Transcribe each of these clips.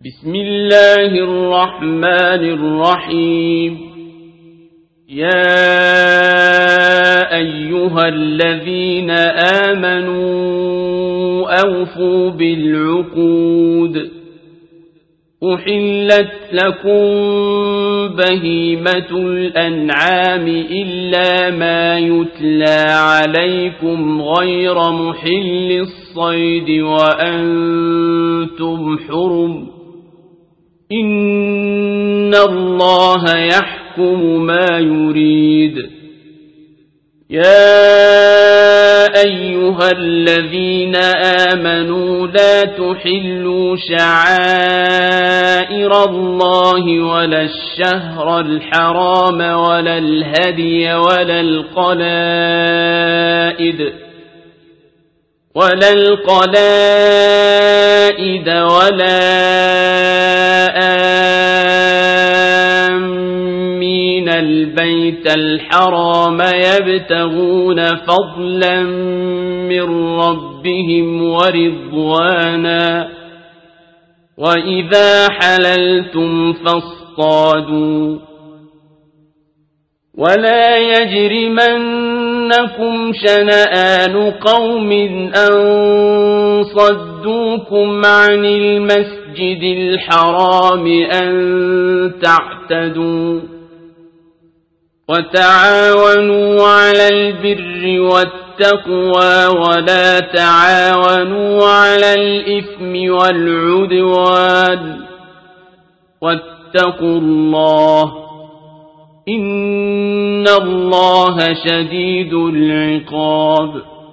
بسم الله الرحمن الرحيم. يا أيها الذين آمنوا أوفوا بالعقود. أحلت لكم بهيمة الأنعام إلا ما يتلى عليكم غير محل الصيد وأنتم حرم. إن الله يحكم ما يريد. يا أيها الذين آمنوا لا تحلوا شعائر الله ولا الشهر الحرام ولا الهدي ولا القلائد ولا آمين البيت الحرام يبتغون فضلا من ربهم ورضوانا. وإذا حللتم فاصطادوا. ولا يجرمنكم شنآن قوم أن صدوكم عن المسجد الحرام أن تعتدوا. وتعاونوا على البر والتقوى ولا تعاونوا على الإثم والعدوان. واتقوا الله إن الله شديد العقاب.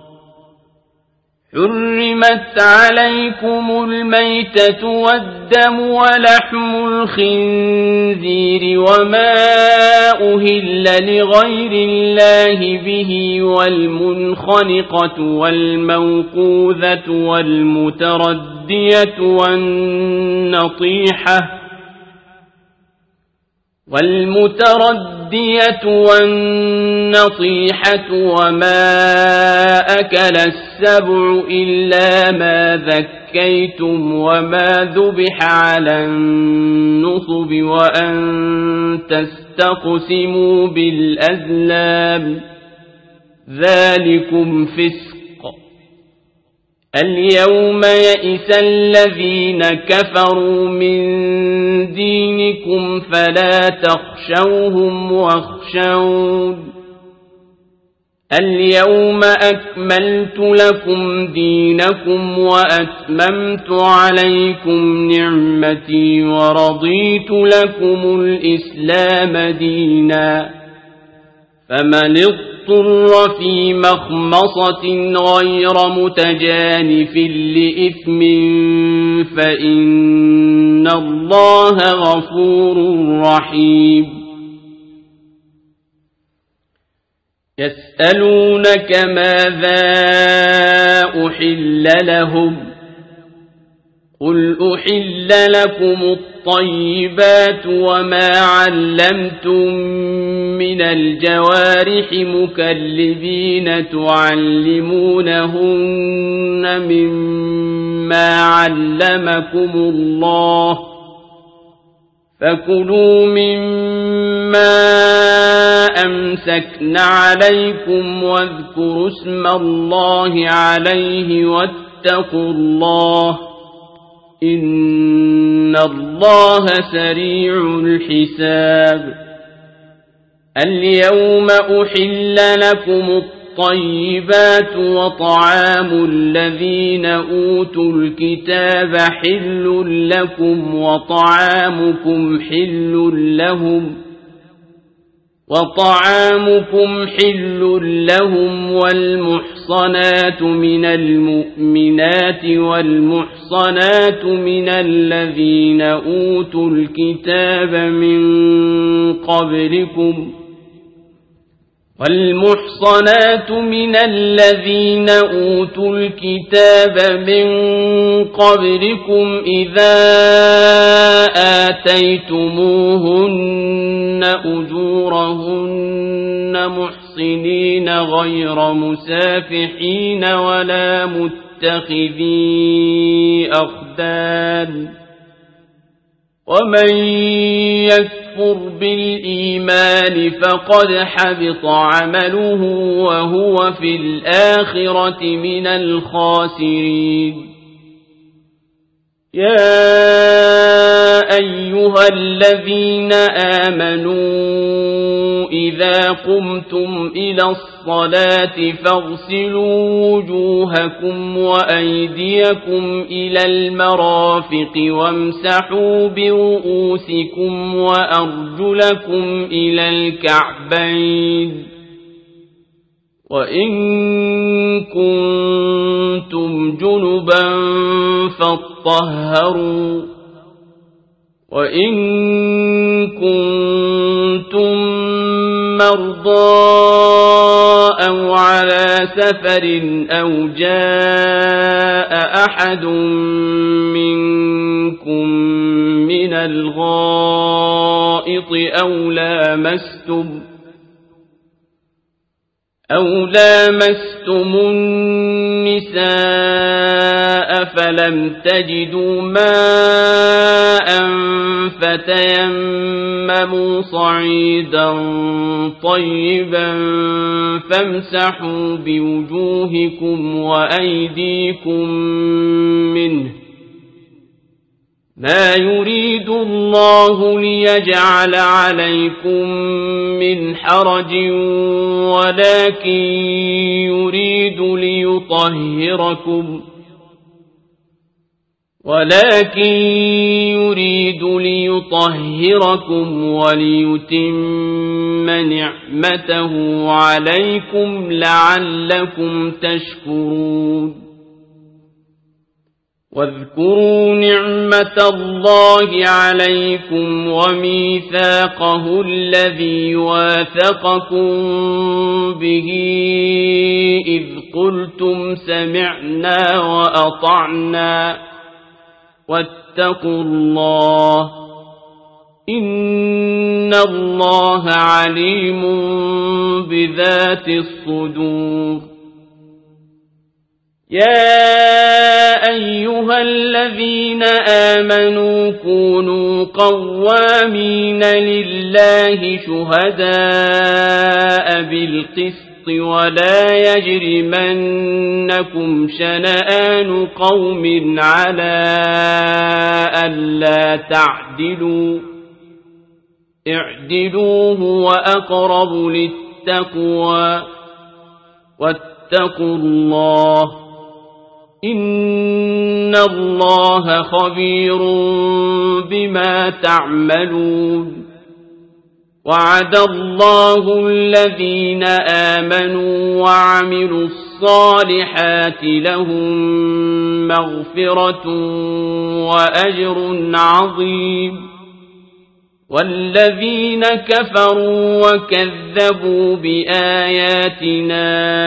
حرمت عليكم الميتة والدم ولحم الخنزير وما أهل لغير الله به والمنخنقة والموقوذة والمتردية والنطيحة وما أكل السبع إلا ما ذكيتم وما ذبح على النصب وأن تستقسموا بالأزلام ذلكم فسق. اليوم يئس الذين كفروا من دينكم فلا تخشوهم واخشون. اليوم أكملت لكم دينكم وأتممت عليكم نعمتي ورضيت لكم الإسلام دينا. فمن اضطر في مخمصة غير متجانف لإثم فإن الله غفور رحيم. يسألونك ماذا أحل لهم قل أحل لكم الطيبات وما علمتم من الجوارح مكلبين تعلمونهن مما علمكم الله فكلوا مما أمسكن عليكم واذكروا اسم الله عليه واتقوا الله إن الله سريع الحساب. اليوم أحل لكم الطيبات وطعام الذين أوتوا الكتاب حل لكم وطعامكم حل لهم والمحصنات من المؤمنات والمحصنات من الذين أوتوا الكتاب من قبلكم إذا آتيتموهن أجورهن محصنين غير مسافحين ولا متخذي أخدان ومن يكفر بالإيمان فقد حبط عمله وهو في الآخرة من الخاسرين. يا أيها الذين آمنوا إذا قمتم إلى الصلاة فاغسلوا وجوهكم وأيديكم إلى المرافق وامسحوا برؤوسكم وأرجلكم إلى الكعبين، وإن كنتم جنبا فاطهروا، وإن كنتم مرضى أو على سفر أو جاء أحد منكم من الغائط أو لامستم النساء فلم تجدوا ماء فتيمموا صعيدا طيبا فامسحوا بوجوهكم وأيديكم منه، ما يريد الله ليجعل عليكم من حرج ولكن يريد ليطهركم وليتم نعمته عليكم لعلكم تشكرون. واذكروا نعمة الله عليكم وميثاقه الذي واثقكم به إذ قلتم سمعنا وأطعنا واتقوا الله إن الله عليم بذات الصدور. يا أيها الذين آمنوا كونوا قوامين لله شهداء بالقسط ولا يجرمنكم شنآن قوم على ألا تعدلوا، اعدلوا هو أقرب للتقوى، واتقوا الله إن الله خبير بما تعملون. وعد الله الذين آمنوا وعملوا الصالحات لهم مغفرة وأجر عظيم، والذين كفروا وكذبوا بآياتنا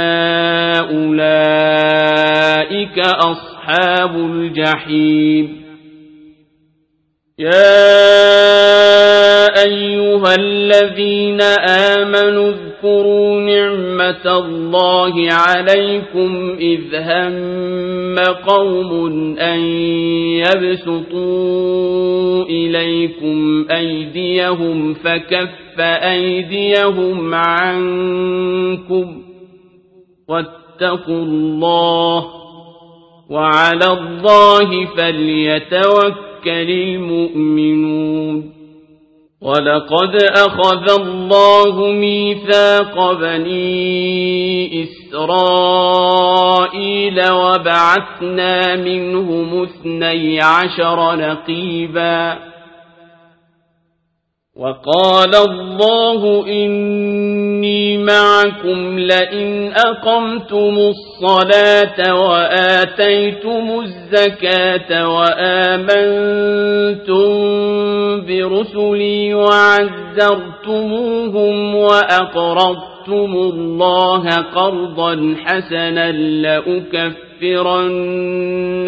أولئك أصحاب الجحيم. يا أيها الذين آمنوا اذكروا نعمة الله عليكم إذ هم قوم أن يبسطوا إليكم أيديهم فكف أيديهم عنكم، واتقوا الله وعلى الله فليتوكل المؤمنون. ولقد أخذ الله ميثاق بني إسرائيل وبعثنا منهم 12 نقيبا، وقال الله إني معكم لئن أقمتم الصلاة وآتيتم الزكاة وآمنتم برسلي وعزرتموهم وأقرضتم الله قرضا حسنا لأكفرن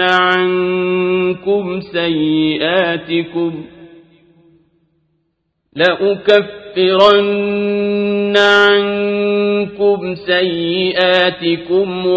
عنكم لَأُكَفِّرَنَّ عَنكُمْ سَيِّئَاتِكُمْ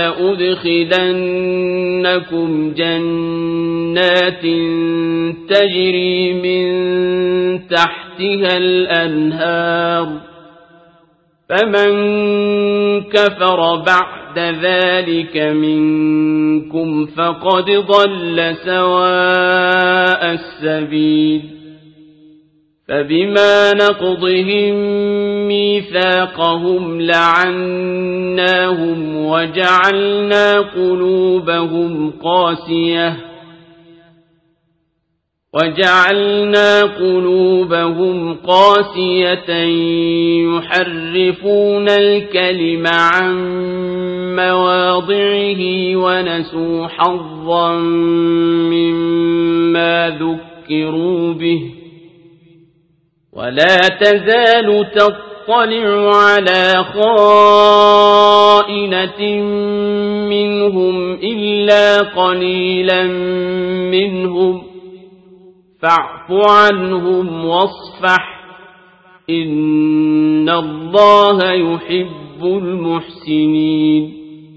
وَلَأُدْخِلَنَّكُمْ جَنَّاتٍ تَجْرِي مِن تَحْتِهَا الْأَنْهَارُ فَمَن كَفَرَ بَعْدَ ذَلِكَ مِنكُمْ فَقَدْ ضَلَّ سَوَاءَ السَّبِيلِ فَبِمَا نَقْضِهِم مِّيثَاقَهُمْ لَعَنَّاهُمْ وَجَعَلْنَا قُلُوبَهُمْ قَاسِيَةً يُحَرِّفُونَ الْكَلِمَ عَن مَّوَاضِعِهِ وَنَسُوا حَظًّا مِّمَّا ذُكِّرُوا بِهِ وَلَا تَزَالُ تَطَّلِعُ عَلَى خَائِنَةٍ مِّنْهُمْ إِلَّا قَلِيلًا مِّنْهُمْ فَاعْفُ عَنْهُمْ وَاصْفَحْ إِنَّ اللَّهَ يُحِبُّ الْمُحْسِنِينَ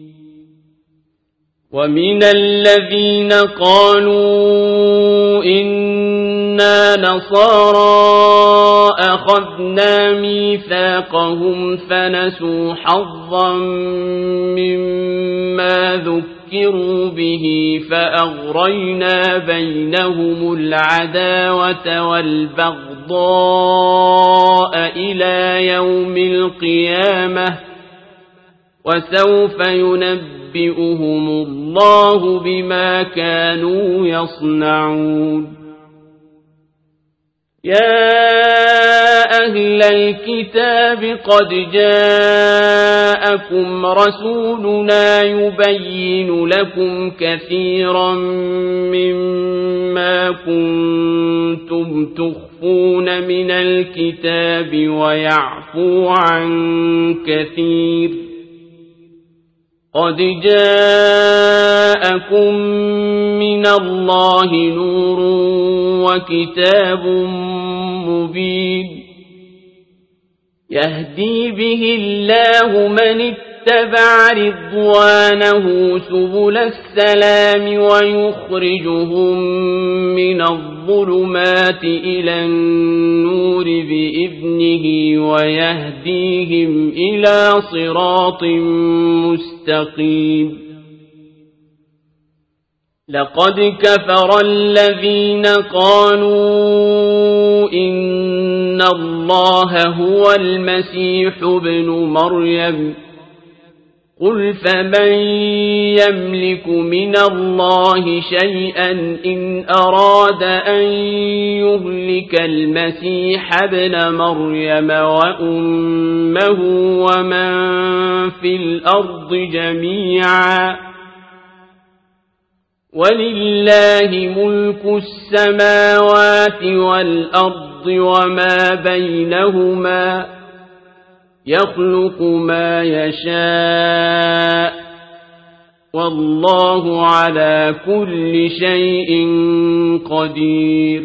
وَمِنَ الَّذِينَ قَالُوا إِنَّا نَصَارَىٰ أَخَذْنَا مِيثَاقَهُمْ فَنَسُوا حَظًّا مِّمَّا ذُكِّرُوا بِهِ فَأَغْرَيْنَا بَيْنَهُمُ الْعَدَاوَةَ وَالْبَغْضَاءَ إِلَىٰ يَوْمِ الْقِيَامَةِ وَسَوْفَ يُنَبِّئُهُمُ اللَّهُ بِمَا كَانُوا يَصْنَعُونَ يَا أَهْلَ الْكِتَابِ قَدْ جَاءَكُمْ رَسُولُنَا يُبَيِّنُ لَكُمْ كَثِيرًا مِّمَّا كُنتُمْ تُخْفُونَ مِنَ الْكِتَابِ وَيَعْفُو عَن كَثِيرٍ قَدْ جَاءَكُم مِّنَ اللَّهِ نُورٌ وَكِتَابٌ مُّبِينٌ يَهْدِي بِهِ اللَّهُ مَنِ اتَّبَعَ رِضْوَانَهُ سُبُلَ السَّلَامِ وَيُخْرِجُهُم مِّنَ الظُّلُمَاتِ إِلَى النُّورِ بِإِذْنِهِ وَيَهْدِيهِمْ إِلَىٰ صِرَاطٍ مُّسْتَقِيمٍ لَقَدْ كَفَرَ الَّذِينَ قَالُوا إِنَّ اللَّهَ هُوَ الْمَسِيحُ ابْنُ مَرْيَمَ قُلْ فَمَن يَمْلِكُ مِنَ اللَّهِ شَيْئًا إِنْ أَرَادَ أَن يُهْلِكَ الْمَسِيحَ ابْنَ مَرْيَمَ وَأُمَّهُ وَمَن فِي الْأَرْضِ جَمِيعًا وَلِلَّهِ مُلْكُ السَّمَاوَاتِ وَالْأَرْضِ وَمَا بَيْنَهُمَا يَخْلُقُ مَا يَشَاءُ وَاللَّهُ عَلَى كُلِّ شَيْءٍ قَدِيرٌ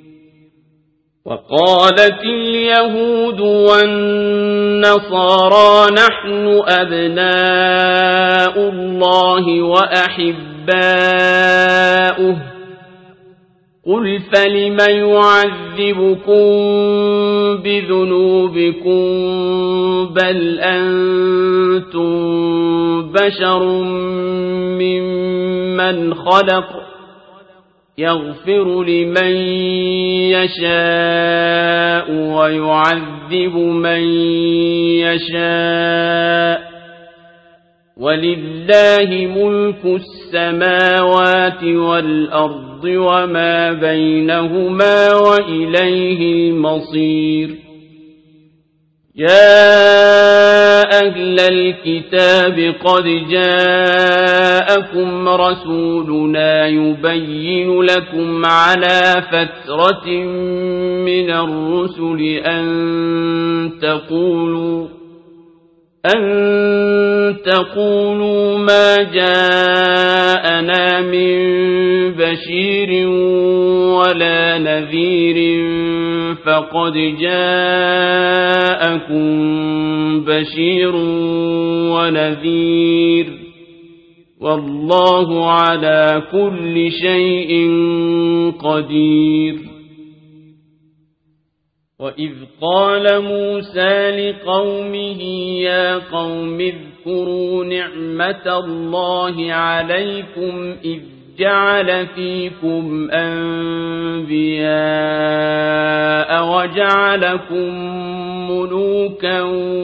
وَقَالَتِ الْيَهُودُ وَالنَّصَارَىٰ نَحْنُ أَبْنَاءُ اللَّهِ وَأَحِبَّاؤُهُ قُلْ فَلِمَ يُعَذِّبُكُم بِذُنُوبِكُم بَلْ أَنتُم بَشَرٌ مِّمَّنْ خَلَقَ يَغْفِرُ لِمَن يَشَاءُ وَيُعَذِّبُ مَن يَشَاءُ وَلِلَّهِ مُلْكُ السَّمَاوَاتِ وَالْأَرْضِ وَمَا بَيْنَهُمَا وَإِلَيْهِ الْمَصِيرُ يَا أَهْلَ الْكِتَابِ قَدْ جَاءَكُمْ رَسُولُنَا يُبَيِّنُ لَكُمْ عَلَى فَتْرَةٍ مِّنَ الرُّسُلِ أَن تقولوا ما جاءنا من بشير ولا نذير فقد جاءكم بشير ونذير والله على كل شيء قدير. وإذ قال موسى لقومه يا قوم اذكروا نعمة الله عليكم إذ جعل فيكم أنبياء وجعلكم ملوكا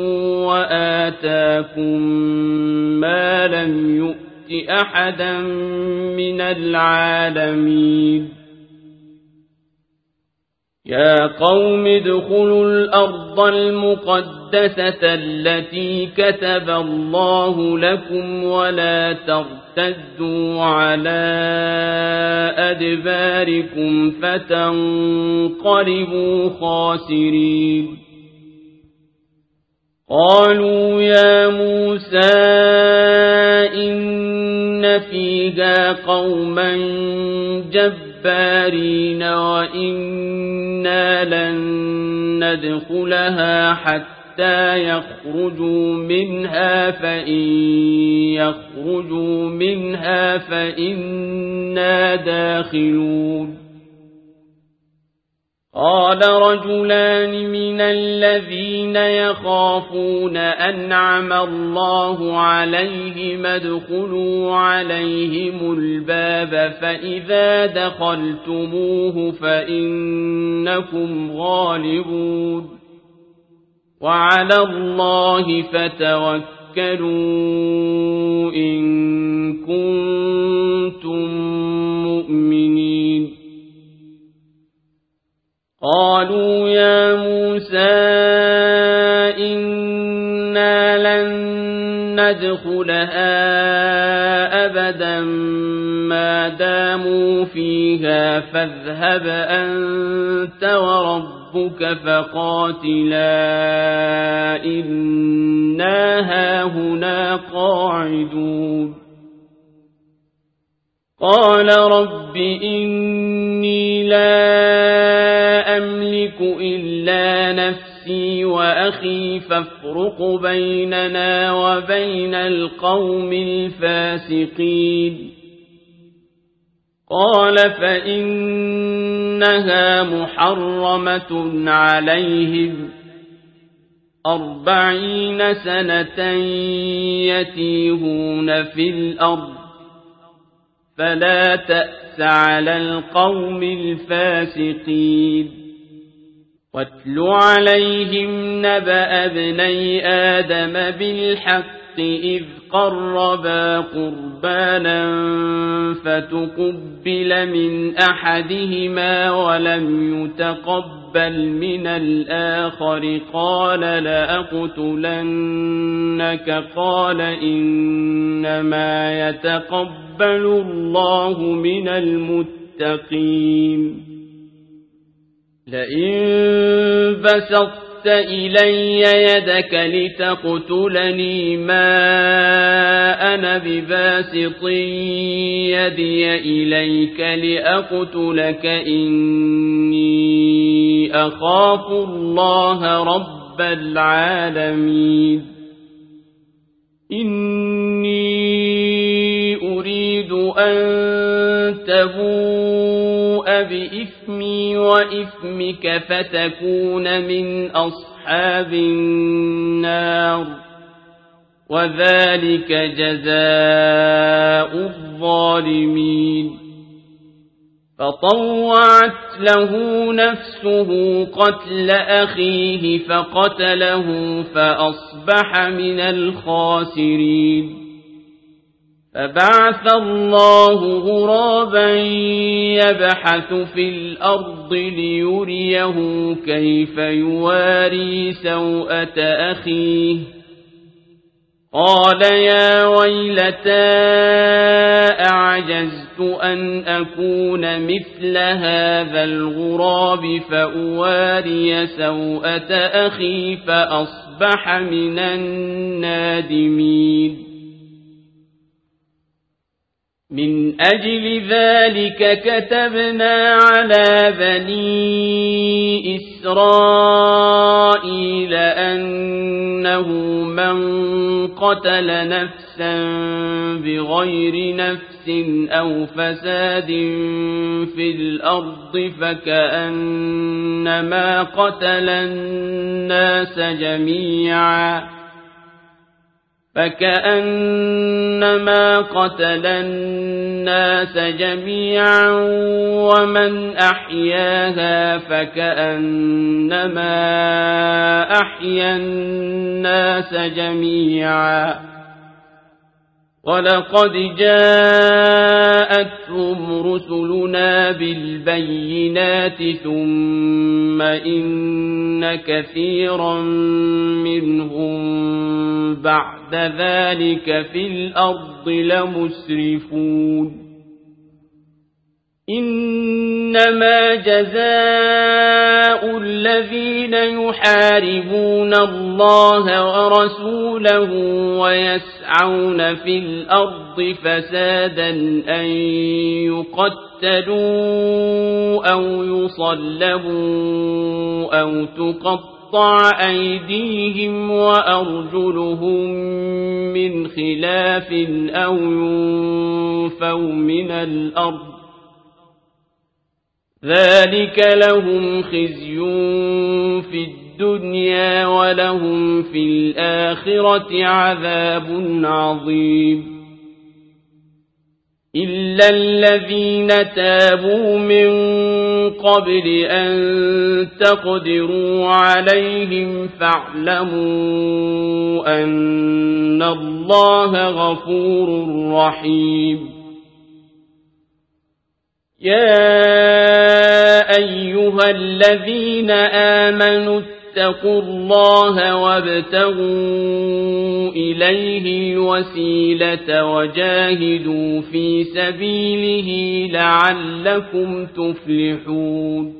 وآتاكم ما لم يؤت أحدا من العالمين. يا قوم ادخلوا الأرض المقدسة التي كتب الله لكم ولا ترتدوا على أدباركم فتنقلبوا خاسرين. قالوا يا موسى إن فيها قوما جبارين وإنا لن ندخلها حتى يخرجوا منها فإن يخرجوا منها فإنا داخلون. قال رجلان من الذين يخافون أنعم الله عليهم ادخلوا عليهم الباب فإذا دخلتموه فإنكم غالبون وعلى الله فتوكلوا إن كنتم مؤمنين. قالوا يا موسى إنا لن ندخلها أبدا ما داموا فيها فاذهب أنت وربك فقاتلا إنا هاهنا قاعدون. قال رب إني لا أملك إلا نفسي وأخي فافرق بيننا وبين القوم الفاسقين. قال فإنها محرمة عليهم 40 سنة يتيهون في الأرض فلا تأس على القوم الفاسقين. واتل عليهم نبأ ابني آدم بالحق إذ قربا قربانا فتقبل من أحدهما ولم يتقبل من الآخر قال لأقتلنك قال إنما يتقبل الله من المتقين. لئن بسطت إلي يدك لتقتلني ما أنا بباسط يدي إليك لأقتلك إني أخاف الله رب العالمين. إني أريد أن تبوء بإثمي وإثمك فتكون من أصحاب النار وذلك جزاء الظالمين. فطوعت له نفسه قتل أخيه فقتله فأصبح من الخاسرين. فبعث الله غرابا يبحث في الأرض ليريه كيف يواري سوءة أخيه. قال يا ويلتى أعجزت أن أكون مثل هذا الغراب فأواري سوءة أخي فأصبح من النادمين. من أجل ذلك كتبنا على بني إسرائيل أنه من قتل نفسا بغير نفس أو فساد في الأرض فكأنما قتل الناس جميعا ومن أحياها فكأنما أحيا الناس جميعا ولقد جاءتهم رسلنا بالبينات ثم إن كثيرا منهم بعد ذلك في الأرض لمسرفون إنما جزاء الذين يحاربون الله ورسوله ويسعون في الأرض فسادا أن يقتلوا أو يصلبوا أو تقطع أيديهم وأرجلهم من خلاف أو ينفوا من الأرض ذلك لهم خزي في الدنيا ولهم في الآخرة عذاب عظيم إلا الذين تابوا من قبل أن تقدروا عليهم فاعلموا أن الله غفور رحيم يا أيها الذين آمنوا اتقوا الله وابتغوا إليه الوسيلة وجاهدوا في سبيله لعلكم تفلحون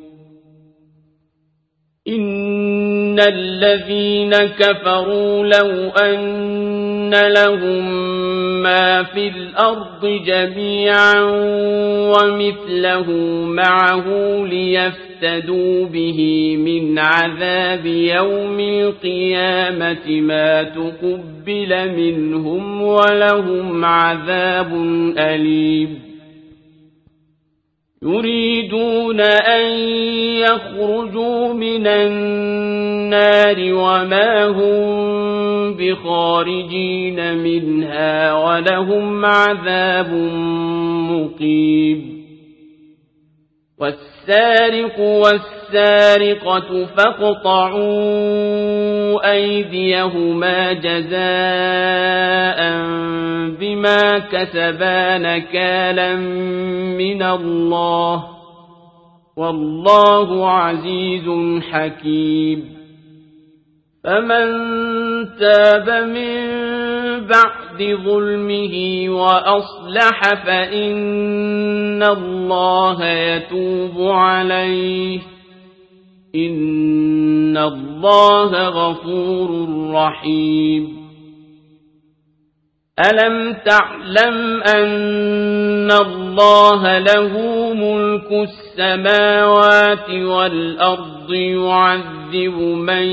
إن الذين كفروا لو أن لهم ما في الأرض جميعا ومثله معه ليفتدوا به من عذاب يوم القيامة ما تقبل منهم ولهم عذاب أليم يريدون أن يخرجوا من النار وما هم بخارجين منها ولهم عذاب مقيم والسارق والسارقة فاقطعوا أيديهما جزاء بما كسبا نكالا من الله والله عزيز حكيم فمن تاب من بعد ظلمه وأصلح فإن الله يتوب عليه إن الله غفور رحيم ألم تعلم أن الله له ملك السماوات والأرض يعذب من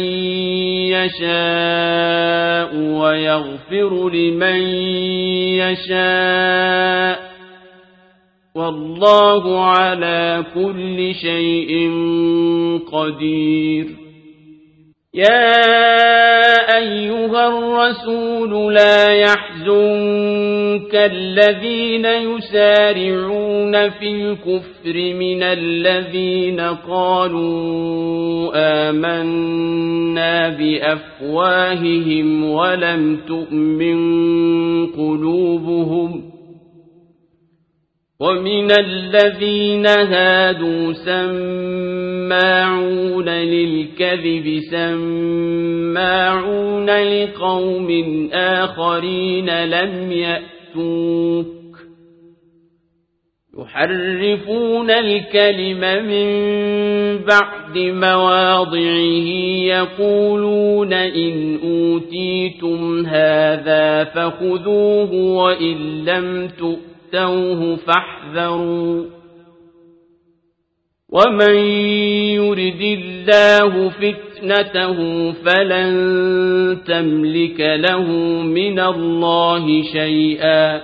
يشاء ويغفر لمن يشاء والله على كل شيء قدير يا أيها الرسول لا يحزنك الذين يسارعون في الكفر من الذين قالوا آمنا بأفواههم ولم تؤمن قلوبهم ومن الذين هادوا سماعون للكذب سماعون لقوم آخرين لم يأتوك يحرفون الكلم من بعد مواضعه يقولون إن أوتيتم هذا فخذوه وإن لم تؤتوا تؤتوه فاحذروا ومن يرد الله فتنته فلن تملك له من الله شيئا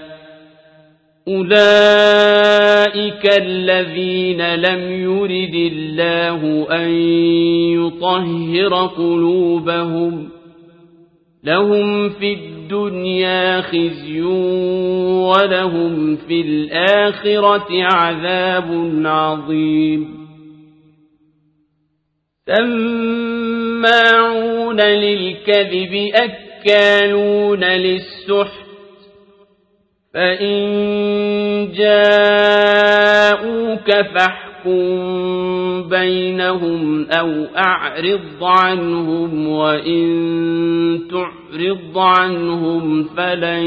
أولئك الذين لم يرد الله أن يطهر قلوبهم لهم في الدنيا خزي ولهم في الآخرة عذاب عظيم سماعون للكذب أكالون للسحت فإن جاءوك فاحكم بينهم أو أعرض عنهم وإن تعرض عنهم فلن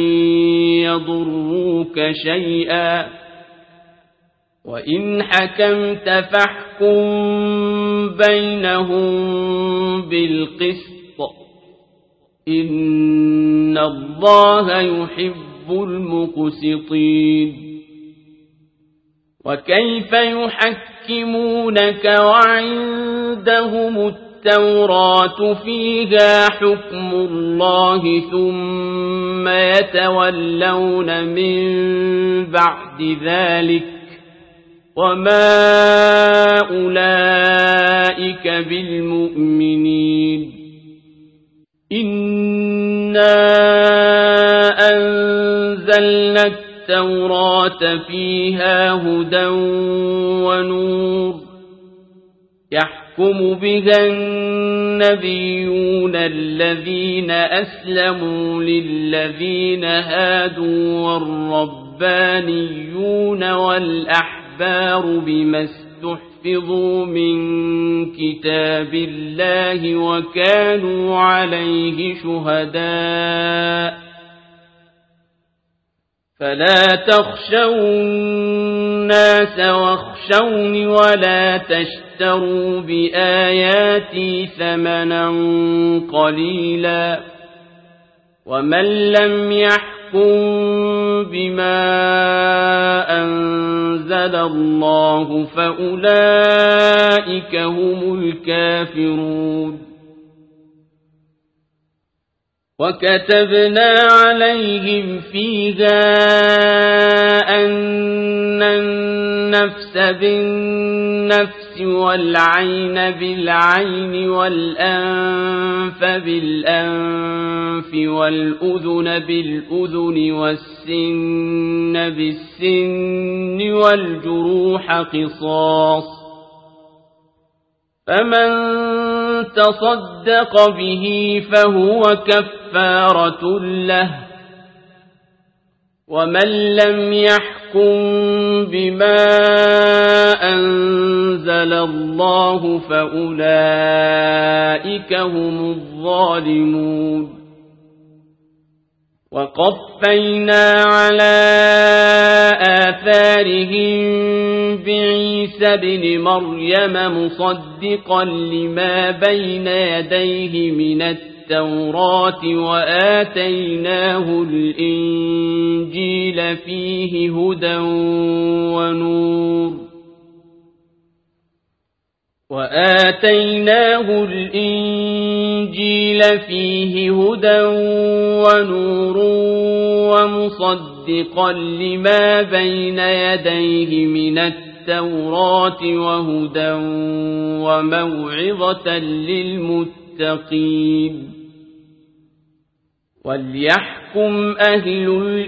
يضروك شيئا وإن حكمت فاحكم بينهم بالقسط إن الله يحب المقسطين وكيف يحكمونك وعندهم التوراة فيها حكم الله ثم يتولون من بعد ذلك وما أولئك بالمؤمنين إنا أنزلنا التوراة فيها هدى ونور يحكم بها النبيون الذين أسلموا للذين هادوا والربانيون والأحبار بما استحفظوا من كتاب الله وكانوا عليه شهداء فلا تخشوا الناس واخشوني ولا تشتروا بآياتي ثمنا قليلا ومن لم يحكم بما أنزل الله فأولئك هم الكافرون وكتبنا عليهم فيها أن النفس بالنفس والعين بالعين والأنف بالأنف والأذن بالأذن والسن بالسن والجروح قصاص فمن تصدق به فهو كفارة له ومن لم يحكم بما أنزل الله فأولئك هم الظالمون وقفينا على آثارهم بعيسى ابن مريم مصدقا لما بين يديه من التوراة وآتيناه الإنجيل فيه هدى ونور وآتيناه الإنجيل فيه هدى ونور ومصدقا لما بين يديه من التوراة وهدى وموعظة للمتقين وليحكم أهل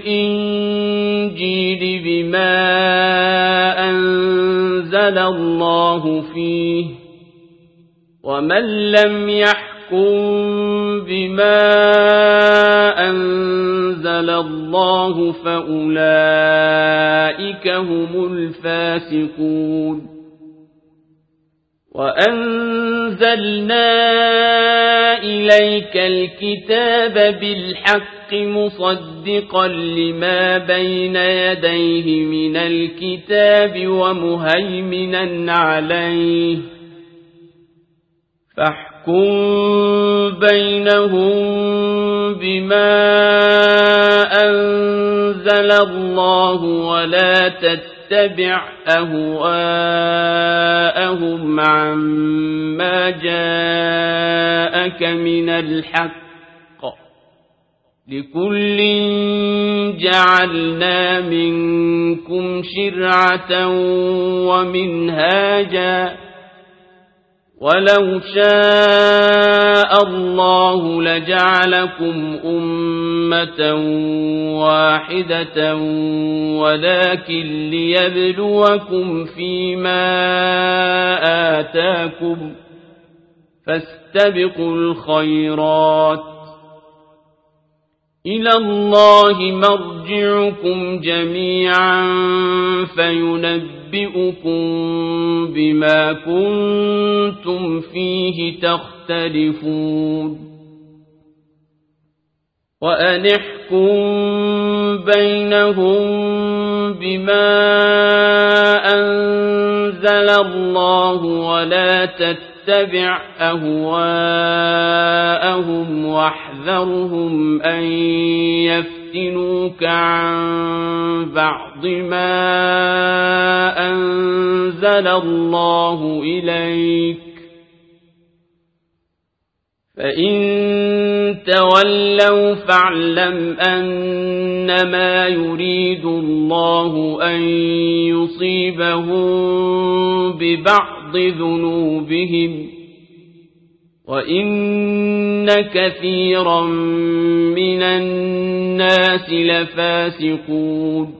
الإنجيل بما أنزل الله فيه ومن لم يحكم بما أنزل الله فأولئك هم الفاسقون وأنزلنا إليك الكتاب بالحق مصدقا لما بين يديه من الكتاب ومهيمنا عليه فاحكم بينهم بما أنزل أنزل الله ولا تتبع أهواءهم عما جاءك من الحق لكل جعلنا منكم شرعة ومنهاجا ولو شاء الله لجعلكم أمة واحدة ولكن ليبلوكم فيما آتاكم فاستبقوا الخيرات إلى الله مرجعكم جميعا فينبئكم بما كنتم فيه تختلفون وأن احكم بينهم بما أنزل الله ولا تتبع أهواءهم واحذرهم أن يفتنوك عن بعض ما أنزل الله إليك فإن تولوا فاعلم أنما يريد الله أن يصيبهم ببعض ذنوبهم وإن كثيرا من الناس لفاسقون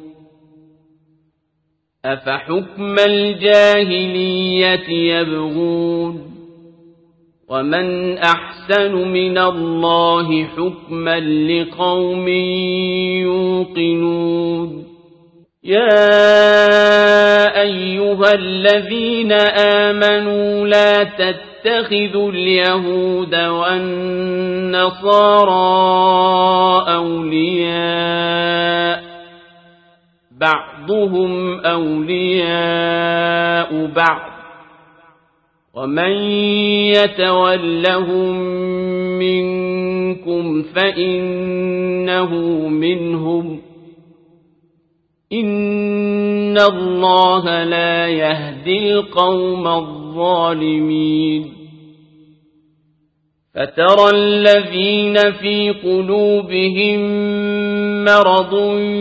أفحكم الجاهلية يبغون ومن أحسن من الله حكما لقوم يوقنون يا أيها الذين آمنوا لا تتخذوا اليهود والنصارى أولياء بعضهم أولياء بعض ومن يتولهم منكم فإنه منهم إن الله لا يهدي القوم الظالمين فترى الذين في قلوبهم مرض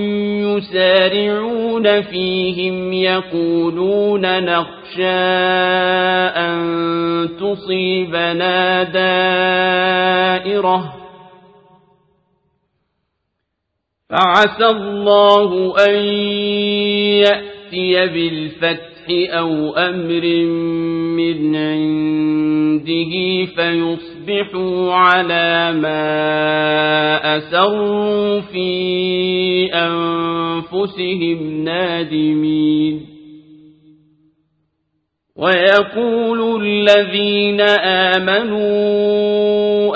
يسارعون فيهم يقولون نخشى أن تصيبنا دائرة فعسى الله أن يأتي بالفتح أو أمر من عنده فيصبحوا على ما أسروا في أنفسهم نادمين ويقول الذين آمنوا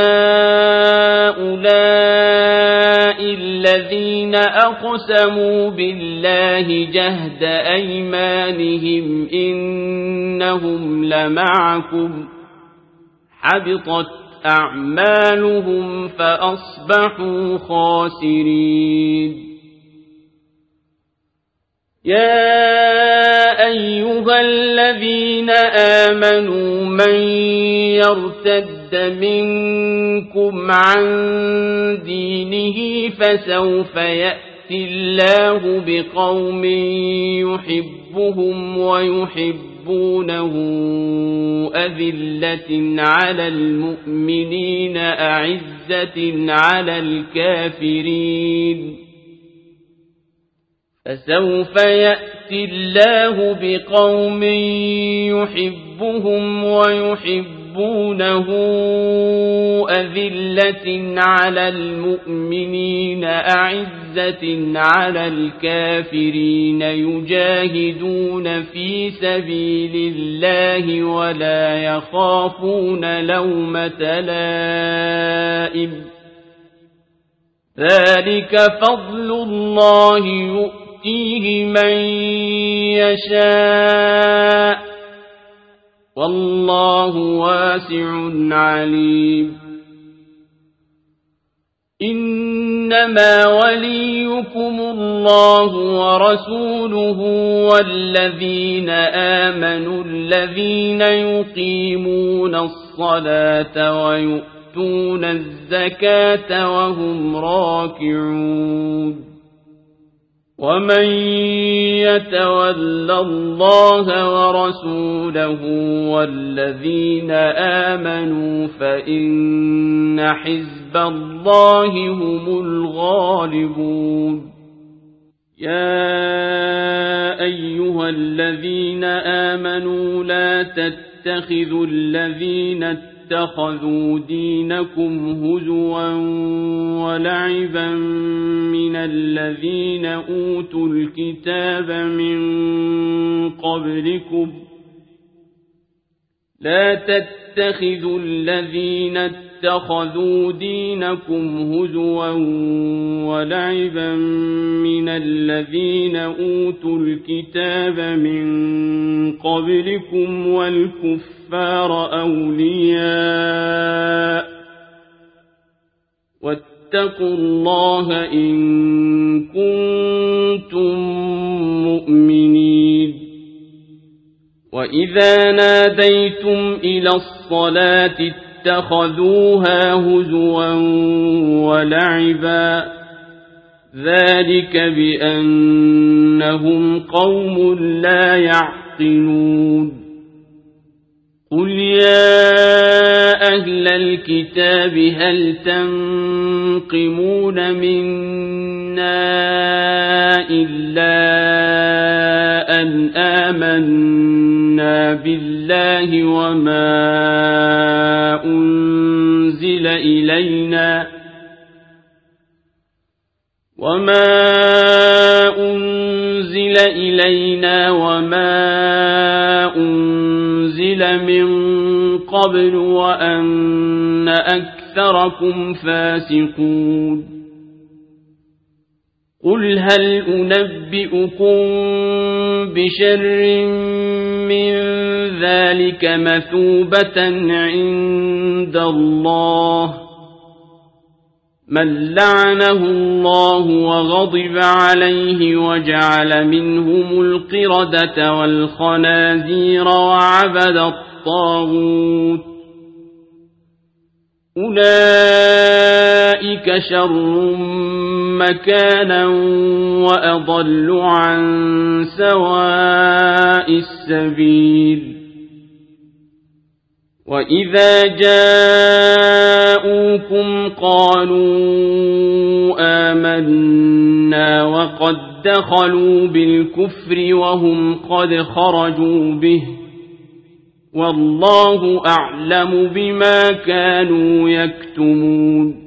أهؤلاء الذين أقسموا بالله جهد أيمانهم إنهم لمعكم حبطت أعمالهم فأصبحوا خاسرين يا أيها الذين آمنوا من يرتد منكم عن دينه فسوف يأتي الله بقوم يحبهم ويحبونه أذلة على المؤمنين أعزة على الكافرين فسوف يأتي الله بقوم يحبهم ويحبونه أذلة على المؤمنين أعزة على الكافرين يجاهدون في سبيل الله ولا يخافون لومة لائم ذلك فضل الله يؤتيه من يشاء والله واسع عليم إنما وليكم الله ورسوله والذين آمنوا الذين يقيمون الصلاة ويؤتون الزكاة وهم راكعون ومن يتول الله ورسوله والذين آمنوا فإن حزب الله هم الغالبون يا أيها الذين آمنوا لا تتخذوا الذين اتخذوا دينكم هزوا ولعبا من الذين أوتوا الكتاب من قبلكم لا تتخذوا الذين اتخذوا دينكم هزوا ولعبا من الذين أوتوا الكتاب من قبلكم والكفار أولياء واتقوا الله إن كنتم مؤمنين وإذا ناديتم إلى الصلاة اتخذوها هزوا ولعبا ذلك بأنهم قوم لا يعقلون قل يا أهل الكتاب هل تنقمون منا إلا أن آمنا بالله وما أنزل إلينا وما أنزل من قبل وأن أكثركم فاسقون قل هل أنبئكم بشر من ذلك مثوبة عند الله من لعنه الله وغضب عليه وجعل منهم القردة والخنازير وعبد الطاغوت أولئك شر مكانا وأضل عن سواء السبيل وإذا جاءوكم قالوا آمنا وقد دخلوا بالكفر وهم قد خرجوا به والله أعلم بما كانوا يكتمون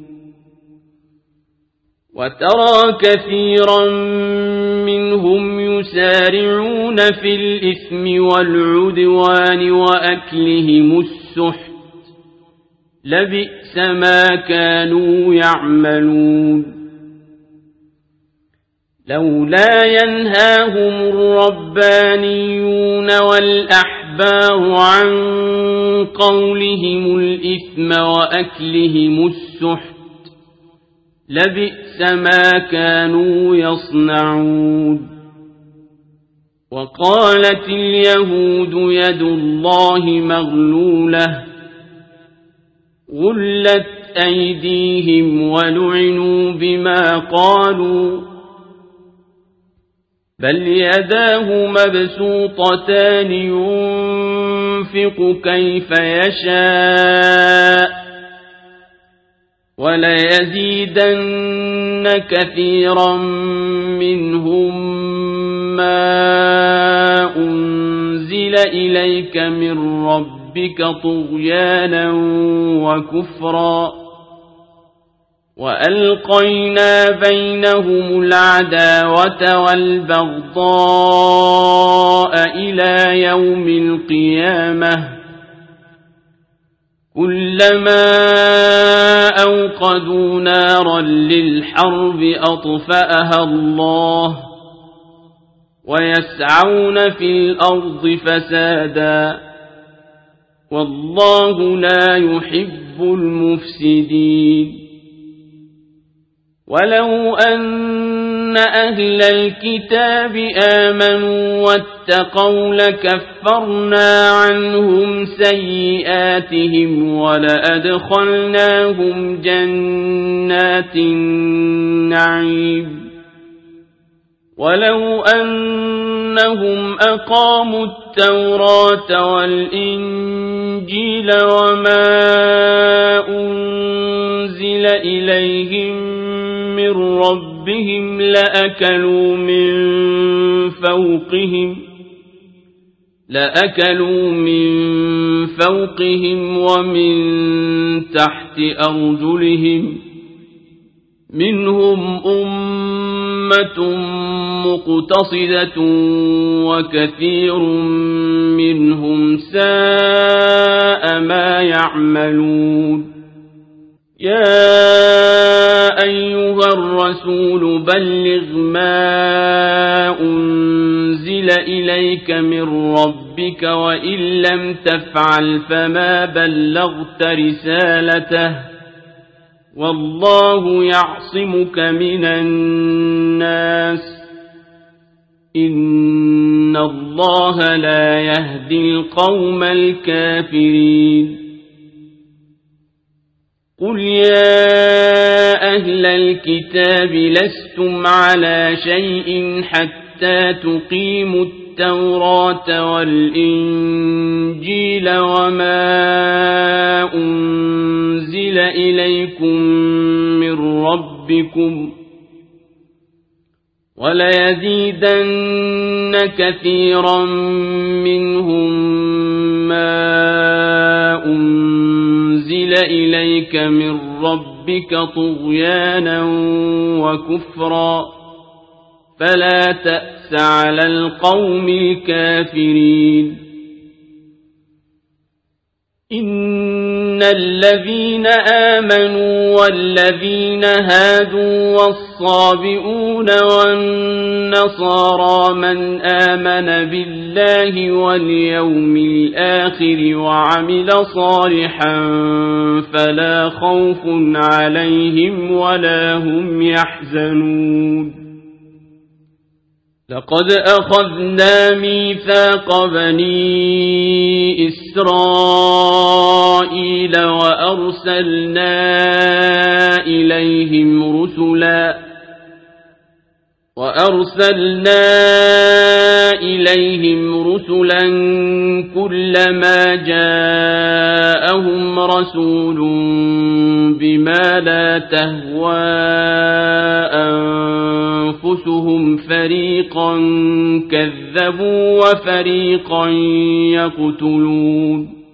وترى كثيرا منهم يسارعون في الإثم والعدوان وأكلهم السحت لبئس ما كانوا يعملون لولا ينهاهم الربانيون والأحبار عن قولهم الإثم وأكلهم السحت لبئس ما كانوا يصنعون وقالت اليهود يد الله مغلولة غلت أيديهم ولعنوا بما قالوا بل يداه مبسوطتان ينفق كيف يشاء وليزيدن كثيرا منهم ما أنزل إليك من ربك طغيانا وكفرا وألقينا بينهم العداوة والبغضاء إلى يوم القيامة كلما أوقدوا نارا للحرب أطفأها الله ويسعون في الأرض فسادا والله لا يحب المفسدين ولو أن أهل الكتاب آمنوا واتقوا لكفرنا عنهم سيئاتهم ولأدخلناهم جنات النعيم ولو أنهم أقاموا التوراة والإنجيل وما أنزل إليهم من ربهم لأكلوا من فوقهم ومن تحت أرجلهم منهم أمة مقتصدة وكثير منهم ساء ما يعملون يا أيها الرسول بلغ ما أنزل إليك من ربك وإن لم تفعل فما بلغت رسالته والله يعصمك من الناس إن الله لا يهدي القوم الكافرين قل يا أهل الكتاب لستم على شيء حتى تقيموا التوراة والإنجيل وما أنزل إليكم من ربكم وليزيدن كثيرا منهم ما أنزل إليك من ربك طغيانا وكفرا فلا تأس على القوم الكافرين إن الذين آمنوا والذين هادوا والصابئون والنصارى من آمن بالله واليوم الآخر وعمل صالحا فلا خوف عليهم ولا هم يحزنون لقد أخذنا ميثاق بني إسرائيل وأرسلنا إليهم رسلا كلما جاءهم رسول بما لا تهوى أنفسهم فريقا كذبوا وفريقا يقتلون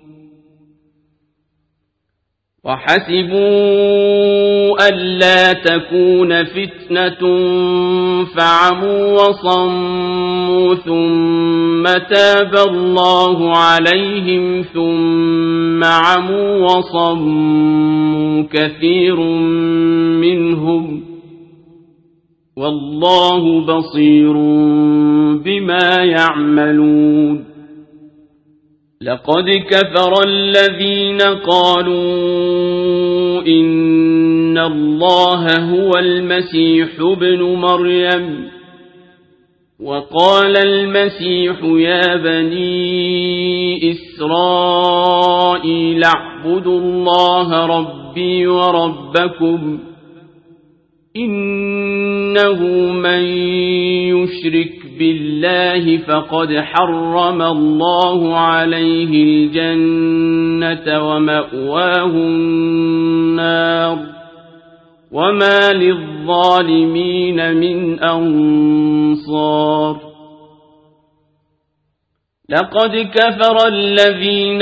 وحسبوا ألا تكون فتنة فعموا وصموا ثم تاب الله عليهم ثم عموا وصموا كثير منهم والله بصير بما يعملون لقد كفر الذين قالوا إن الله هو المسيح ابن مريم وقال المسيح يا بني إسرائيل اعبدوا الله ربي وربكم إنه من يشرك بالله فقد حرم الله عليه الجنة ومأواه النار وما للظالمين من أنصار لقد كفر الذين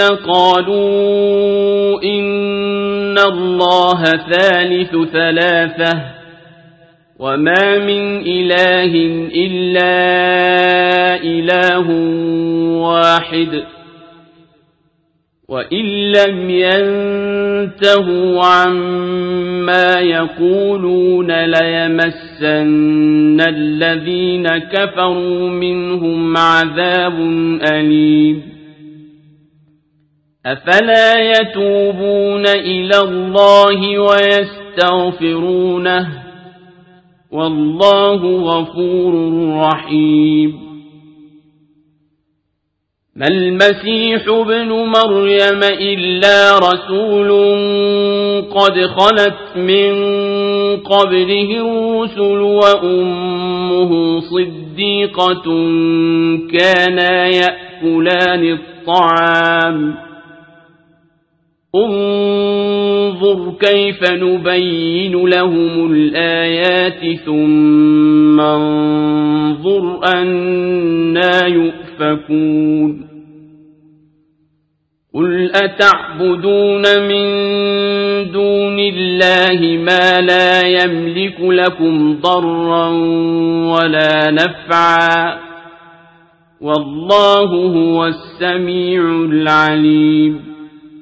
قالوا إن الله ثالث ثلاثة وما من إله إلا إله واحد وإن لم ينتهوا عما يقولون ليمسن الذين كفروا منهم عذاب أليم أفلا يتوبون إلى الله ويستغفرونه والله غفور رحيم. ما المسيح ابن مريم إلا رسول قد خلت من قبله الرسل وأمه صديقة كانا يأكلان الطعام. انظر كيف نبين لهم الآيات ثم انظر أنى يؤفكون. قل أتعبدون من دون الله ما لا يملك لكم ضرا ولا نفعا والله هو السميع العليم.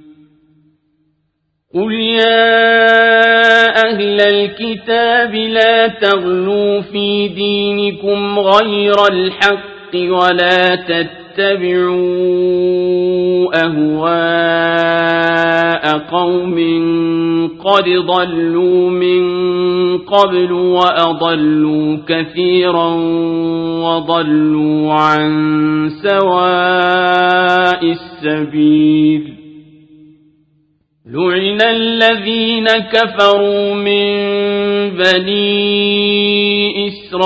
قل يا أهل الكتاب لا تغلوا في دينكم غير الحق ولا تتبعوا أهواء قوم قد ضلوا من قبل وأضلوا كثيرا وضلوا عن سواء السبيل. لعن الذين كفروا من بني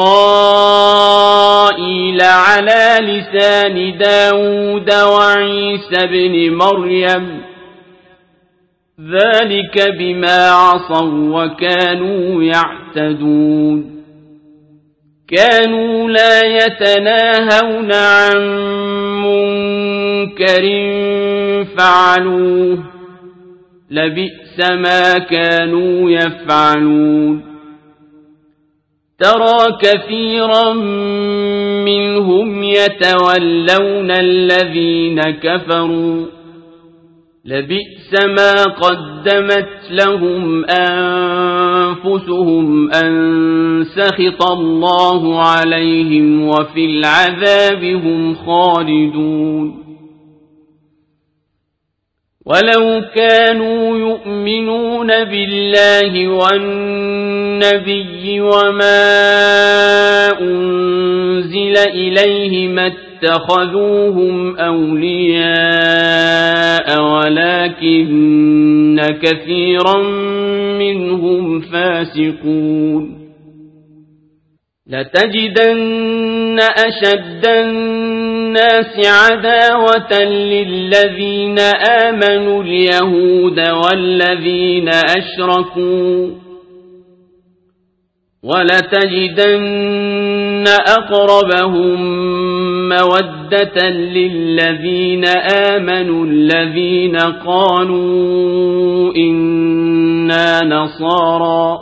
إسرائيل على لسان داود وعيسى بن مريم ذلك بما عصوا وكانوا يعتدون. كانوا لا يتناهون عن منكر فعلوه لبئس ما كانوا يفعلون. ترى كثيرا منهم يتولون الذين كفروا لبئس ما قدمت لهم أنفسهم أن سخط الله عليهم وفي العذاب هم خالدون. ولو كانوا يؤمنون بالله والنبي وما أنزل إليه ما اتخذوهم أولياء ولكن كثيرا منهم فاسقون. لتجدن أشد الناس عداوة للذين آمنوا اليهود والذين أشركوا ولتجدن أقربهم مودة للذين آمنوا الذين قالوا إنا نصارى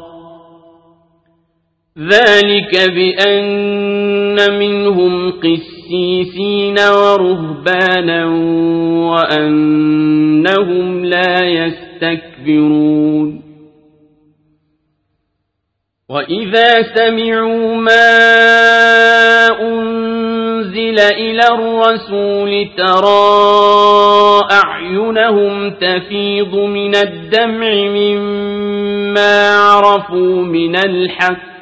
ذلك بأن منهم قسيسين ورهبانا وأنهم لا يستكبرون. وإذا سمعوا ما أنزل إلى الرسول ترى أعينهم تفيض من الدمع مما عرفوا من الحق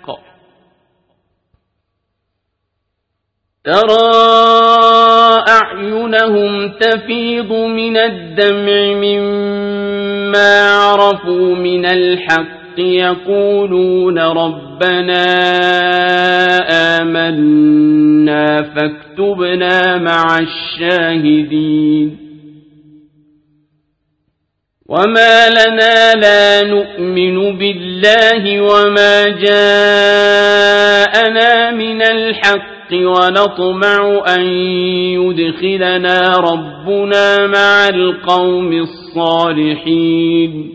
يقولون ربنا آمنا فاكتبنا مع الشاهدين. وما لنا لا نؤمن بالله وما جاءنا من الحق ونطمع أن يدخلنا ربنا مع القوم الصالحين.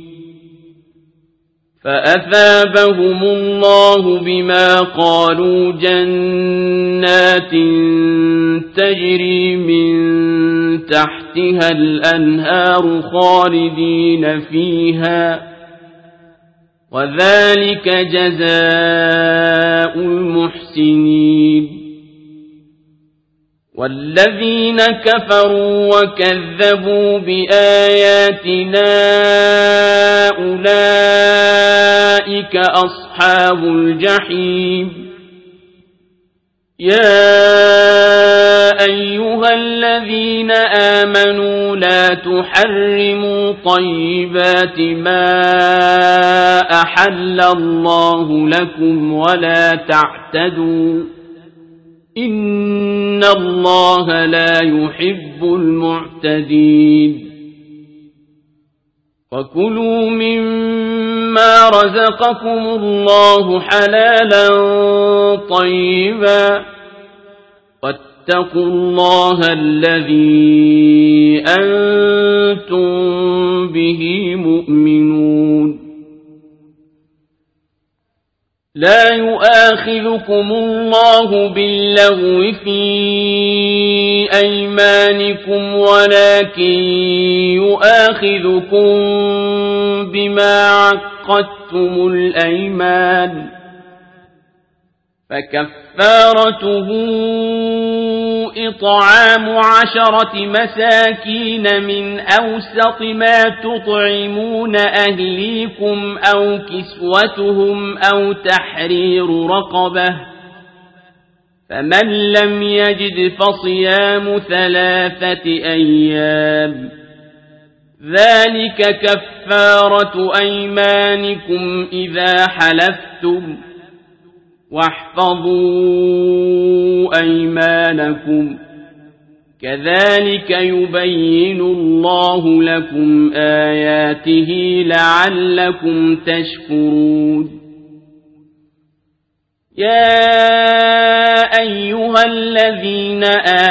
فأثابهم الله بما قالوا جنات تجري من تحتها الأنهار خالدين فيها وذلك جزاء المحسنين. والذين كفروا وكذبوا بآياتنا أولئك أصحاب أصحاب الجحيم يا أيها الذين آمنوا لا تحرموا طيبات ما أحل الله لكم ولا تعتدوا إن الله لا يحب المعتدين وكلوا مما رزقكم الله حلالا طيبا واتقوا الله الذي أنتم به مؤمنون لا يؤاخذكم الله باللغو في أيمانكم ولكن يؤاخذكم بما عقدتم الأيمان فكفارته إطعام 10 مساكين من أوسط ما تطعمون أهليكم أو كسوتهم أو تحرير رقبة فمن لم يجد فصيام 3 أيام ذلك كفارة أيمانكم إذا حلفتم واحفظوا أيمانكم كذلك يبين الله لكم آياته لعلكم تشكرون يا أيها الذين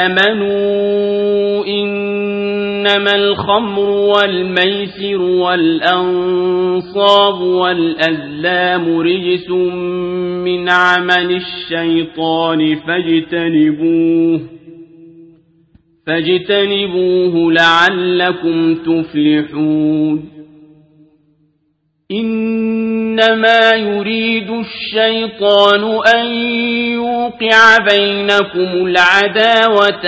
آمنوا إنما الخمر والميسر والأنصاب والأزلام رجس من عمل الشيطان فاجتنبوه لعلكم تفلحون إنما يريد الشيطان أن يوقع بينكم العداوة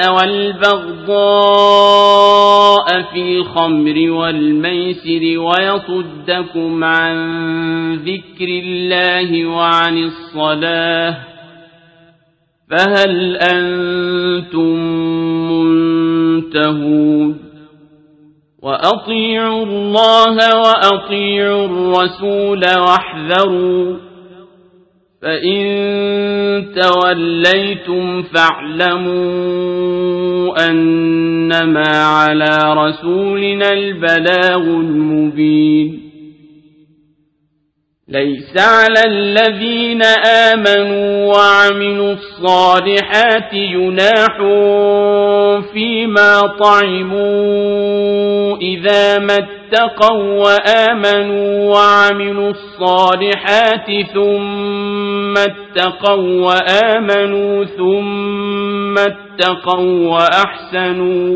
والبغضاء في الخمر والميسر ويصدكم عن ذكر الله وعن الصلاة فهل أنتم منتهون وأطيعوا الله وأطيعوا الرسول واحذروا فإن توليتم فاعلموا أنما على رسولنا البلاغ المبين ليس على الذين آمنوا وعملوا الصالحات جناح فيما طعموا إذا ما اتقوا وآمنوا وعملوا الصالحات ثم اتقوا وآمنوا ثم اتقوا وأحسنوا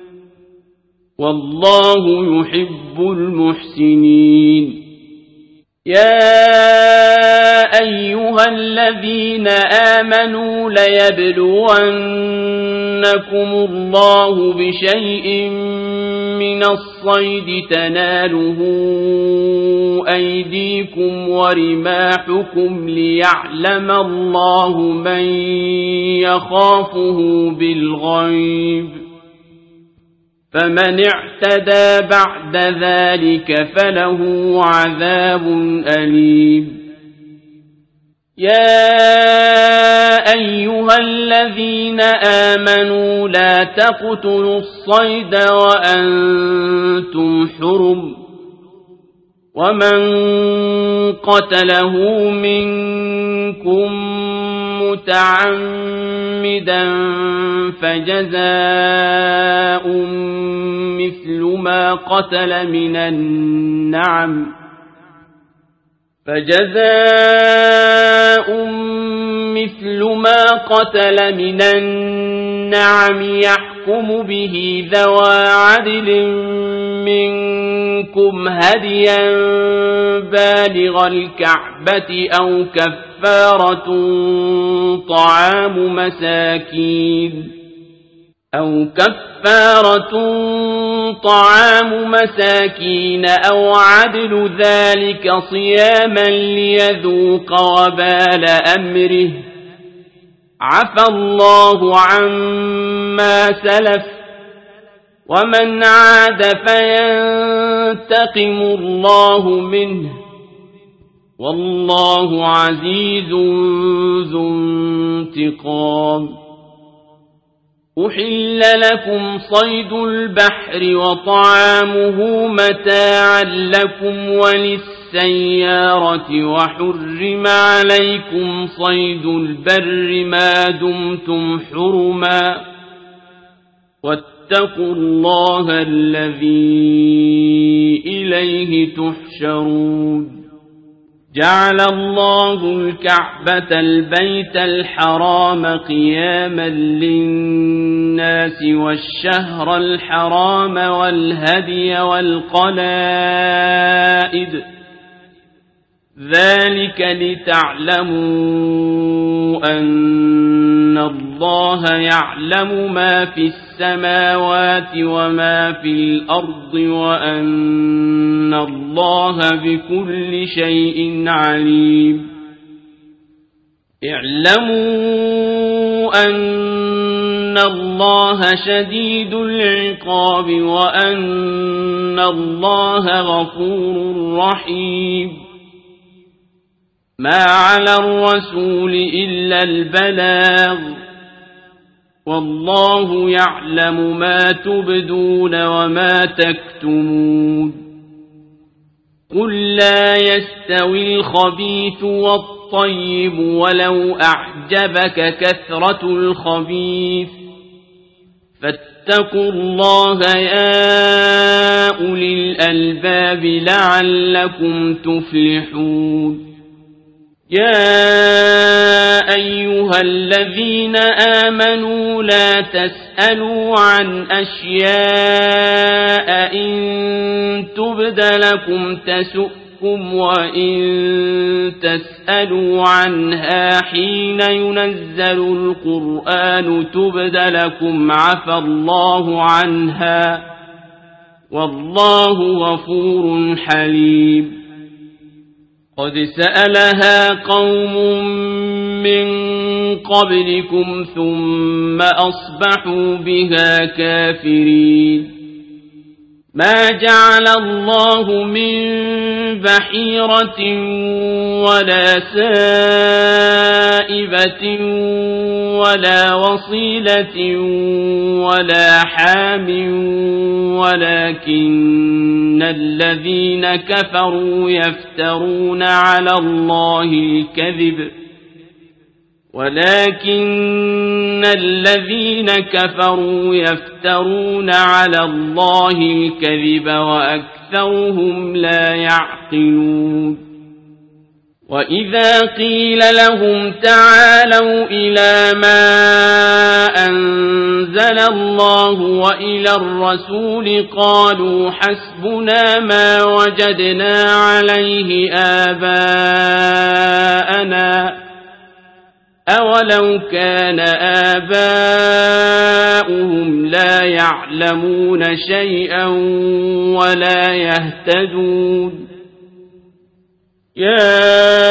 والله يحب المحسنين يا أيها الذين آمنوا ليبلونكم الله بشيء من الصيد تناله أيديكم ورماحكم ليعلم الله من يخافه بالغيب فمن اعتدى بعد ذلك فله عذاب أليم يا أيها الذين آمنوا لا تقتلوا الصيد وأنتم حرم ومن قتله منكم متعمدا فجزاء مثل ما قتل من النعم يحكم به ذوى عدل منكم هديا بالغ الكعبة أو كفارة طعام مساكين أو كفارة طعام مساكين أو عدل ذلك صياما ليذوق وبال أمره عفى الله عما سلف ومن عاد فينتقم الله منه والله عزيز ذو انتقام. أحل لكم صيد البحر وطعامه متاعا لكم وللسيارة وحرم عليكم صيد البر ما دمتم حرما واتقوا الله الذي إليه تحشرون. جعل الله الكعبة البيت الحرام قياما للناس والشهر الحرام والهدي والقلائد ذلك لتعلموا أن الله يعلم ما في السماوات وما في الأرض وأن الله بكل شيء عليم. اعلموا أن الله شديد العقاب وأن الله غفور رحيم. ما على الرسول إلا البلاغ والله يعلم ما تبدون وما تكتمون. قل لا يستوي الخبيث والطيب ولو أعجبك كثرة الخبيث فاتقوا الله يا أولي الألباب لعلكم تفلحون. يا أيها الذين آمنوا لا تسألوا عن أشياء إن تبد لكم تسؤكم وإن تسألوا عنها حين ينزل القرآن تبد لكم عفى الله عنها والله غفور حليم. قد سألها قوم من قبلكم ثم أصبحوا بها كافرين. ما جعل الله من بحيرة ولا سائبة ولا وصيلة ولا حام ولكن الذين كفروا يفترون على الله الكذب وأكثرهم لا يعقلون. وإذا قيل لهم تعالوا إلى ما أنزل الله وإلى الرسول قالوا حسبنا ما وجدنا عليه آباءنا أولو كان آباؤهم لا يعلمون شيئا ولا يهتدون. يا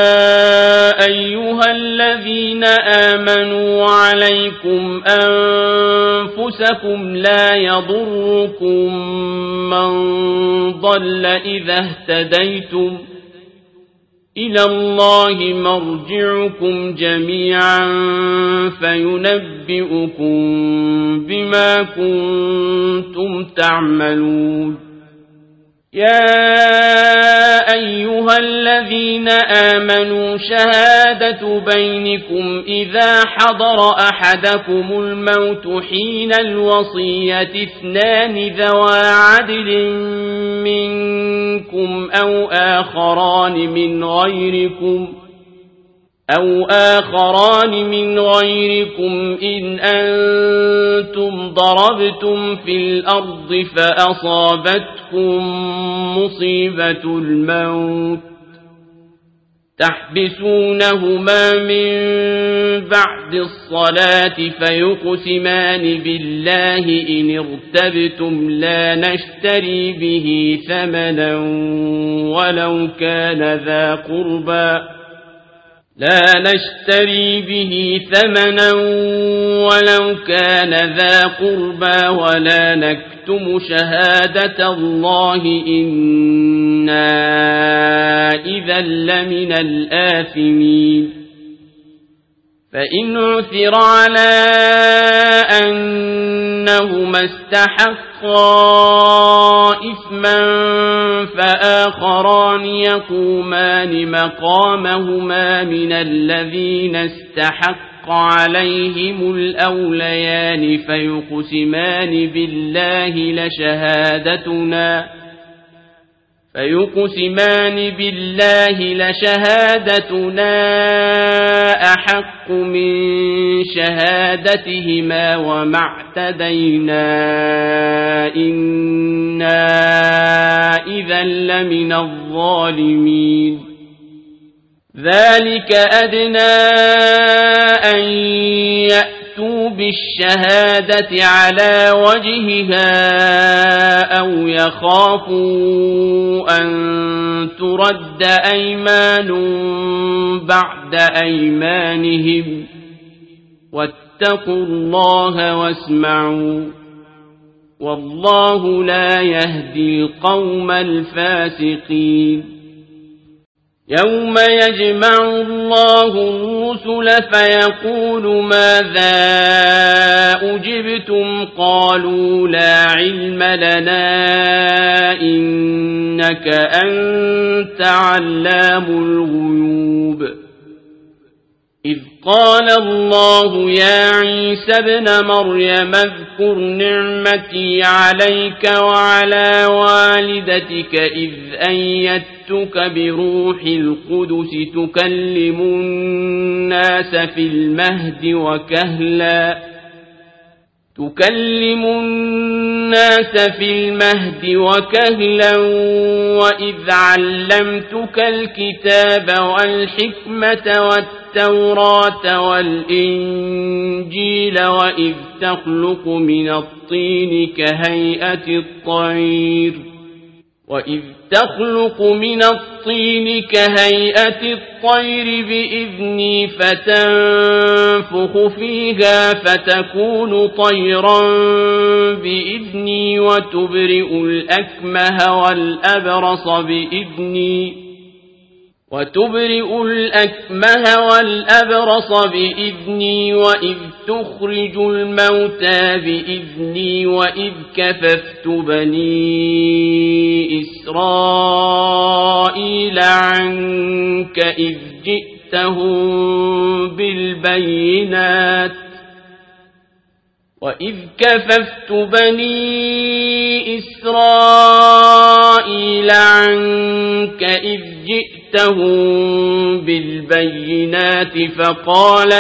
أيها الذين آمنوا عليكم أنفسكم لا يضركم من ضل إذا اهتديتم إلى الله مرجعكم جميعا فينبئكم بما كنتم تعملون. يا أيها الذين آمنوا شهادة بينكم إذا حضر أحدكم الموت حين الوصية اثنان ذوى عدل منكم أو آخران من غيركم إن أنتم ضربتم في الأرض فأصابتكم مصيبة الموت تحبسونهما من بعد الصلاة فيقسمان بالله إن ارتبتم لا نشتري به ثمنا ولو كان ذا قربى ولا نكتم شهادة الله إنا إذا لمن الآثمين فإن عثر على أنهما استحقا إثما فآخران يقومان مقامهما من الذين استحق عليهم الأوليان فيقسمان بالله لشهادتنا أحق من شهادتهما وما اعتدينا إنا إذا لمن الظالمين ذلك أدنى أن يأتوا بالشهادة على وجهها أو يخافوا أن ترد أيمان بعد أيمانهم واتقوا الله واسمعوا والله لا يهدي القوم الفاسقين يوم يجمع الله الرسل فيقول ماذا أجبتم قالوا لا علم لنا إنك أنت علام الغيوب إذ قال الله يا عيسى ابن مريم اذكر نعمتي عليك وعلى والدتك إذ أيدتك بروح القدس تكلم الناس في المهد وكهلا وإذ علمتك الكتاب والحكمة والتوراة والإنجيل وإذ تخلق من الطين كهيئة الطير بإذني فتنفخ فيها فتكون طيرا بإذني وتبرئ الأكمه والأبرص بإذني وإذ تخرج الموتى بإذني وإذ كففت بني إسرائيل عنك إذ جئتهم بالبينات فقال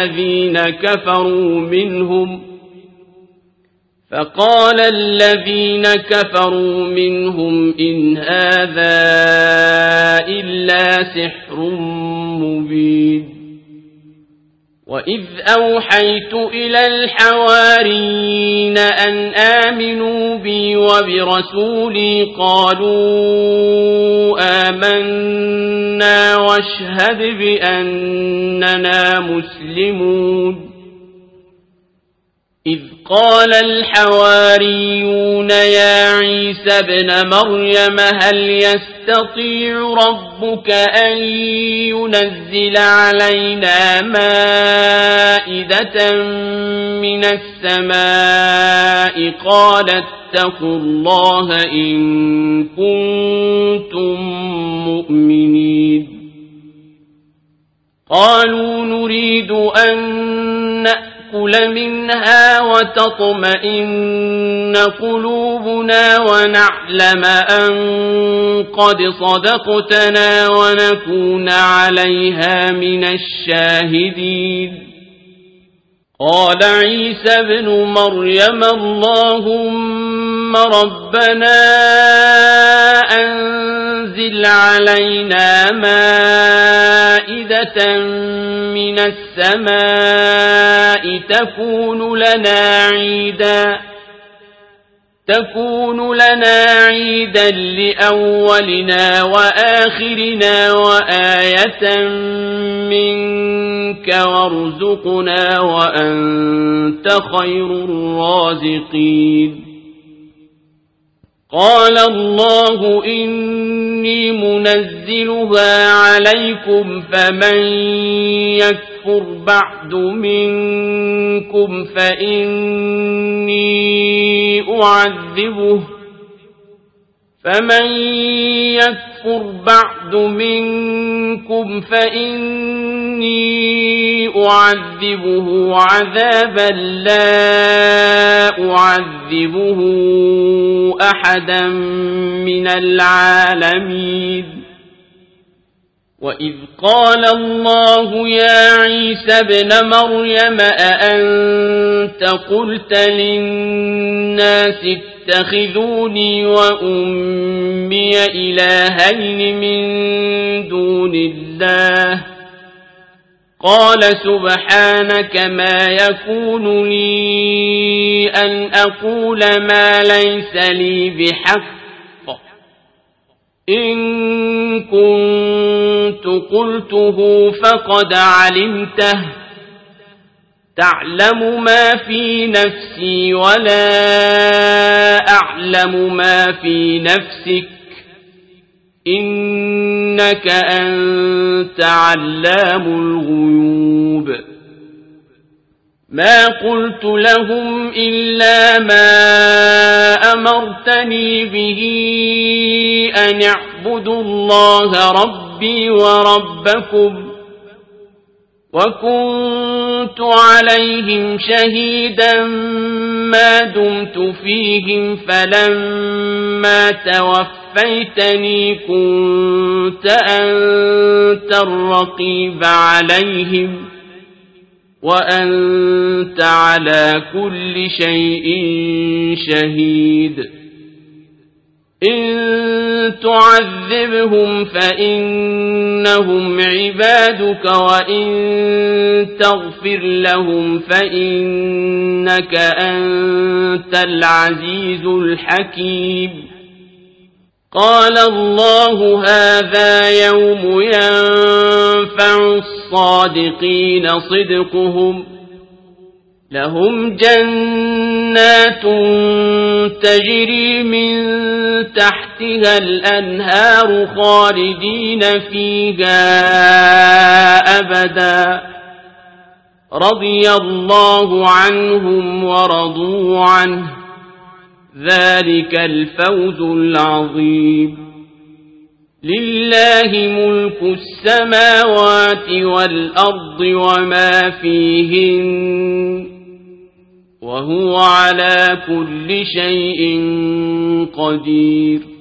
الذين كفروا منهم إن هذا إلا سحر مبين وإذ أوحيت إلى الحواريين أن آمنوا بي وبرسولي قالوا آمنا واشهد بأننا مسلمون إذ قال الحواريون يا عيسى ابن مريم هل يستطيع ربك أن ينزل علينا مائدة من السماء قال اتقوا الله إن كنتم مؤمنين قالوا نريد أن نأكل منها وتطمئن قلوبنا ونعلم أن قد صدقتنا ونكون عليها من الشاهدين قال عيسى ابن مريم اللهم ربنا أنزل علينا مائدة نازلة من السماء تكون لنا عيدا لأولنا وآخرنا وآية منك وارزقنا وأنت خير الرازقين قال الله إني منزلها عليكم فمن يكفر بعد منكم فإني أعذبه عذابا لا أعذبه أحدا من العالمين وإذ قال الله يا عيسى ابن مريم أأنت قلت للناس اتخذوني وأمي إلهين من دون الله قال سبحانك ما يكون لي أن أقول ما ليس لي بحق إن كنت قلته فقد علمته تعلم ما في نفسي ولا أعلم ما في نفسك إنك أنت علام الغيوب ما قلت لهم إلا ما أمرتني به أن اعبدوا الله ربي وربكم وكنت عليهم شهيدا ما دمت فيهم فلما توفيتني كنت أنت الرقيب عليهم وأنت على كل شيء شهيد إن تعذبهم فإنهم عبادك وإن تغفر لهم فإنك أنت العزيز الحكيم قال الله هذا يوم ينفع الصادقين صدقهم لهم جنات تجري من تحتها الأنهار خالدين فيها أبدا رضي الله عنهم ورضوا عنه ذلك الفوز العظيم لله ملك السماوات والأرض وما فيهن وهو على كل شيء قدير